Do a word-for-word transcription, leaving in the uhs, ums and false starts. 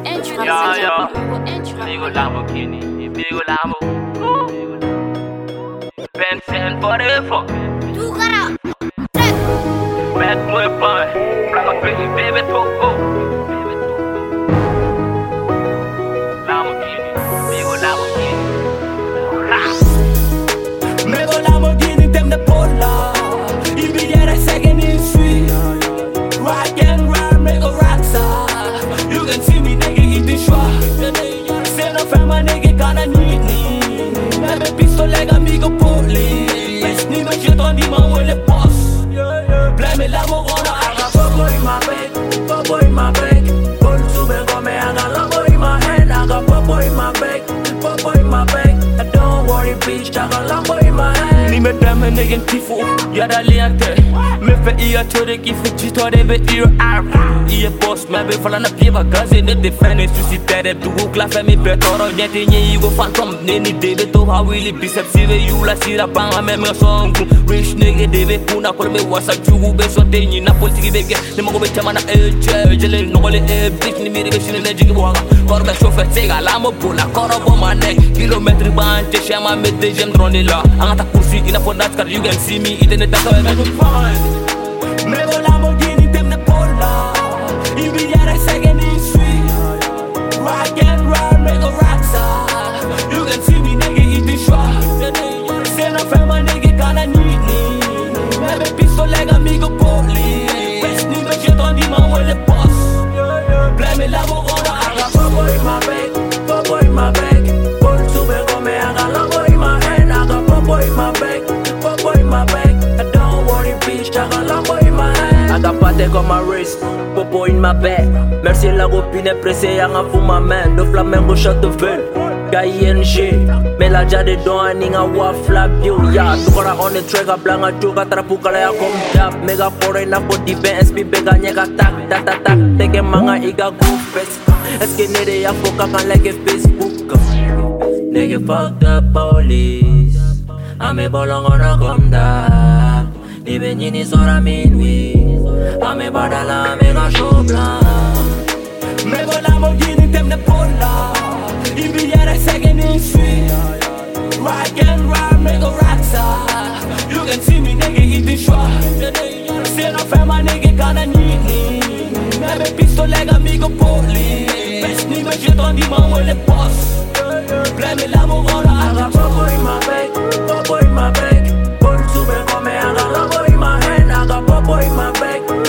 Yeah, yeah. Big ol' Lamborghini, big ol' Lambo. Benz and forever. Bad boy boy, I'm a crazy baby Togo. Lamborghini, big ol' Lamborghini. Big ol' Lamborghini, dem de pola. I biljere zeggen in sweet. Rock and roll, make a rock star. You can see me, nigga, eat the schwa. Send a fam, my nigga, gonna need me. Never pistol like amigo police. Ni me shit on the man with the boss. Blame me la morona. I got purple in my bag, purple in my bag. Pull to me, come me, I got Lambo in my hand. I got purple in my bag, purple in my bag. Don't worry, bitch, I got Lambo in my hand. Ni me dame nigga tifo, yada liante. Me fe iya chore ki fe chito de be iyo arp. Iya boss, me be fala na pieva gaze ne defende suscitere. Tu ukla fe mi be toro nyete nye igo phantom. Neni debe to ha willy biceps sive you la sira banga me me song. Rich nigga debe kuna kol me wasa jugu be so te na politiki be ge. Ne mago be chama na eche, jele no le e bitch ni mi be shine ne jigi boga. Kor be chauffeur tega la mo pula koro bo ma neck. Kilometre ban te chama me deuxième drone là. Angata kursi ina for that car you can see me eating the data and I'm fine. Me go Lamborghini dem de pola. I biljere zeggen in sweet. Rock and roll, make a rock star. You can see me nigga eat the schwa. Send a fam, my nigga gonna need me. Never pistol like amigo police. Best nigga shit on the man with the boss. Blame me la morona. I got purple in my bag, purple in my bag. Pull to me, come me, I got Lambo in my hand. I got purple in my bag, purple in my bag. Don't worry, bitch, I got Lambo in my hand. I got pate on my wrist, popo in my back. Merci la copine pressée, y'a un fou ma main. De flamenco shot de veule, K I N G. Mais la jade don ninga wa flap yo. Ya, tu kora on the track, a blanga chuka trapuka la ya kom jab. Mega foreign na po di B S P bega nyeka tak, tak, tak, tak. Teke manga iga go fest. Eske nede ya foka kan like Facebook. Nigga fuck the police. Ame bolong ona komda. Ni benjini sora minuit. Ame badala mega show blanc. Me go Lamborghini dem de pola. I biljere zeggen in sweet. Rock and roll, make a rock star. You can see me nigga eat the schwa. Send a fam, my nigga gonna need me. Never pistol like amigo police. Best nigga shit on the man with the boss. Blame me la morona. I got purple in my bag, purple in my bag. Pull to me, come me, I got Lambo in my hand. I got purple in my bag.